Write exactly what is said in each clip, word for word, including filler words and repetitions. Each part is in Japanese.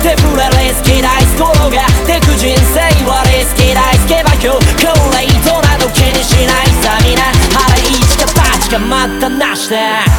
手ぶれレース嫌い転がってく人生はレース嫌いつけば今日これ糸など気にしないさみな腹一か八か待ったなしで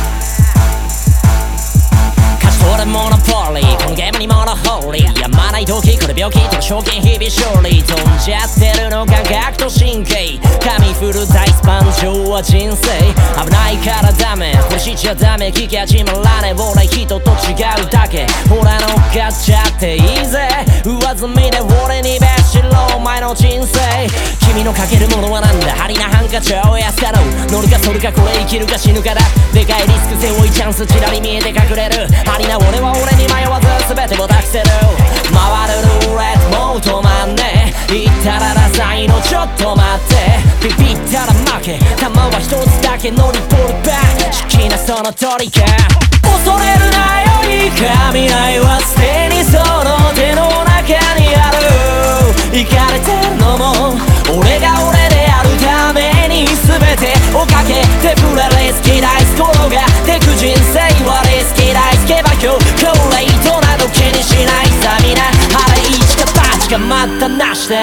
それモノポリーこのゲームにモノホーリーやまない時これ病気とか賞金日々勝利飛んじゃってるの感覚と神経紙振るダイス盤上は人生危ないからダメこれしちゃダメ聞き始まらねえ俺人と違うだけほら乗っかっちゃっていいぜ上積みで俺にべしろお前の人生君のかけるものはなんだ針なハンカチを安かろう乗るか反るかこれ生きるか死ぬかだでかいリスク背負いチャンスちらり見えて隠れる針な俺は俺に迷わず全てを託せる回るルーレットもう止まんねえ言ったらダサいのちょっと待ってビビったら負け球は一つだけ乗りポールバック好きなその通りか恐れるなよいいか未来はすでにその手の中にある行かれてるのも俺が俺であるために全てをかけてプレレース嫌い転がってく人生はレース嫌いつけば今日これ糸など気にしないさみな腹一か八か待ったなしで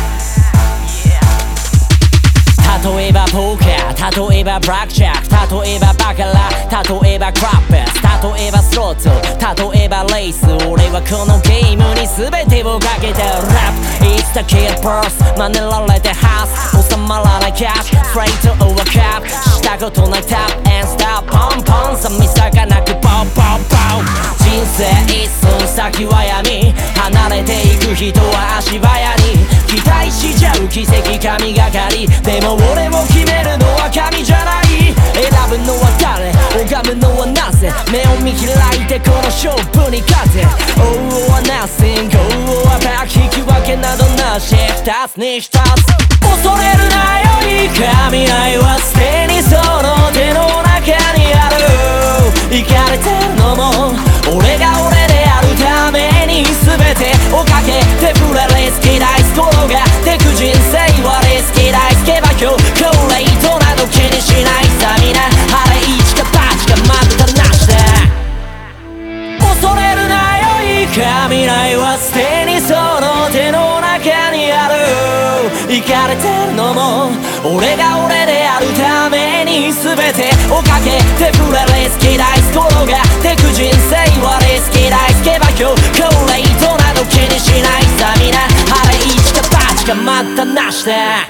例えばポーカー例えばブラックジャック例えばバカラ例えばクラップス例えばスロット例えばレース俺はこのゲームに全てをかけてラップ It's the kid purse 真似られてハス収まらないキャッシュ Straight to over cap したことないタップ and stop ポンポンさみさかなくポンポンポン人生一寸先は闇離れていく人は足早に期待しちゃう奇跡神がかりでも俺も決めるのは神じゃない選ぶのは誰拝むのはなぜ目を見開いてこの勝負に勝て Oh は nothing Go は back 引き分けなどなし二つに一つ恐れるなよいいか未来はすでにその手の中にある行かれてるのも俺が俺であるために全てをかけてプレレース嫌い転がってく人生はレース嫌いつけば今日これ糸など気にしないさみな腹一か八か待ったなしで恐れるなよいいか未来はすでにその手の中にある行かれてるのも俺が俺であるために全てをかけてプレレース嫌い転がってく人生はレース嫌いつけば今日これ糸など気にしないさみな腹一か八か待ったなしで